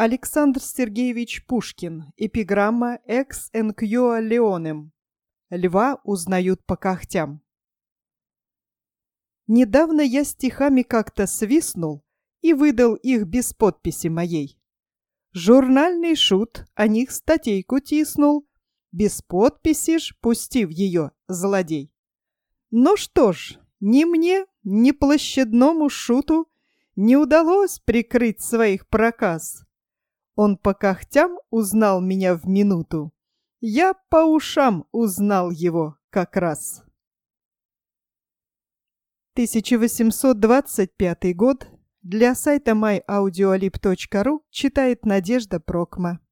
Александр Сергеевич Пушкин. Эпиграмма «Экс энкьюа леонем». Льва узнают по когтям. Недавно я стихами как-то свистнул и выдал их без подписи моей. Журнальный шут о них статейку тиснул, без подписи ж пустив ее, злодей. Ну что ж, ни мне, ни площадному шуту не удалось прикрыть своих проказ. Он по когтям узнал меня в минуту. Я по ушам узнал его как раз. 1825 год. Для сайта myaudioalib.ru читает Надежда Прокма.